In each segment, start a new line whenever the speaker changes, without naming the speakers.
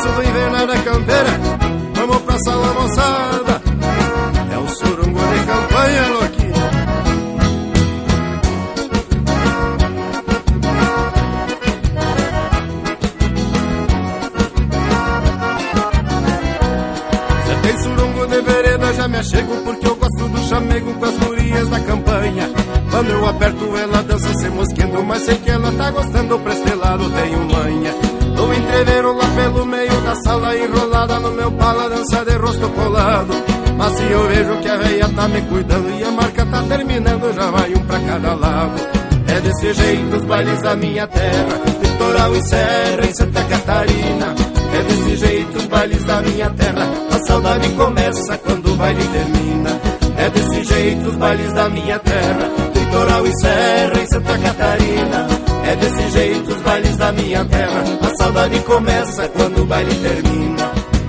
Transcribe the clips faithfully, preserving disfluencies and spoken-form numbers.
começo do invernada campeira, vamos pra sala moçada, é o surungo de campanha, louquinho. Se tem surungo de vereda, já me achego, porque eu gosto do chamego com as gurias da campanha. Quando eu aperto ela dança se mosqueando, mas sei que ela tá gostando, pra este lado tenho manha. Tô entrevendo lá pelo meio da sala, enrolada no meu pala, dança de rosto colado. Mas se eu vejo que a veia tá me cuidando e a marca tá terminando, já vai um pra cada lado. É desse jeito os bailes da minha terra, litoral e serra em Santa Catarina. É desse jeito os bailes da minha terra, a saudade começa quando o baile termina. É desse jeito os bailes da minha terra, litoral e serra em Santa Catarina. É desse jeito os bailes da minha terra, a saudade começa quando o baile termina.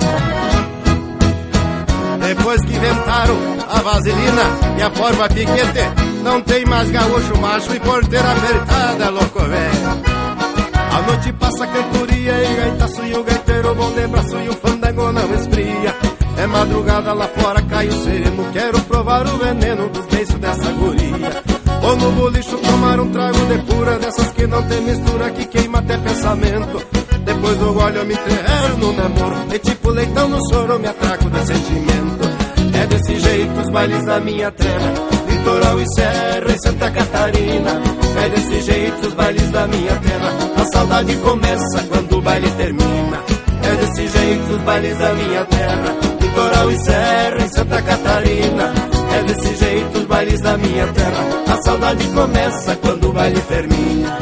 Depois que inventaram a vaselina e a porva piquete, não tem mais gaúcho macho e porteira apertada, louco velho. A noite passa cantoria e gaitaço e o gaiteiro bom de braço e o fandango não esfria. É madrugada lá fora, cai o sereno, quero provar o veneno dos beiços dessa guria. Ou no bolicho tomar um trago de pura, dessas que não tem mistura, que queima até pensamento. Depois do gole eu me enterro no namoro, e tipo leitão no soro eu me atraco de sentimento. É desse jeito os bailes da minha terra, litoral e serra em Santa Catarina. É desse jeito os bailes da minha terra, a saudade começa quando o baile termina. É desse jeito os bailes da minha terra, litoral e serra em Santa Catarina. É desse jeito os bailes da minha terra, a saudade começa quando o baile termina.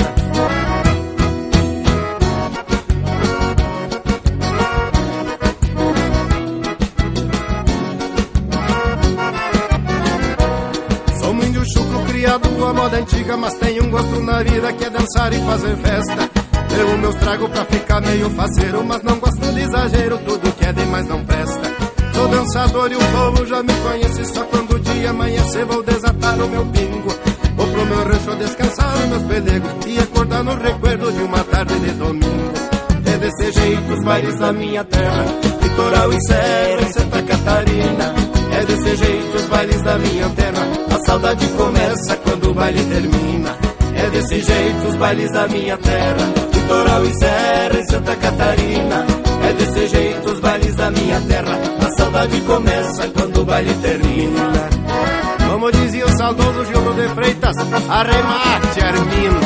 Sou um índio chucro criado com a moda antiga, mas tenho um gosto na vida que é dançar e fazer festa. Eu meus trago pra ficar meio faceiro, mas não gosto de exagero, tudo que é demais não presta. Sou dançador e o povo já me conhece, só quando o dia amanhecer vou desatar o meu pingo. Vou pro meu rancho descansar os meus pelegos e acordar no recuerdo de uma tarde de domingo. É desse jeito os bailes da minha terra, litoral e serra em Santa Catarina. É desse jeito os bailes da minha terra, a saudade começa quando o baile termina. É desse jeito os bailes da minha terra, litoral e serra em Santa Catarina. É desse jeito os bailes da minha terra, a saudade começa quando o baile termina. Como dizia o saudoso Gildo de Freitas, arremate, Armindo.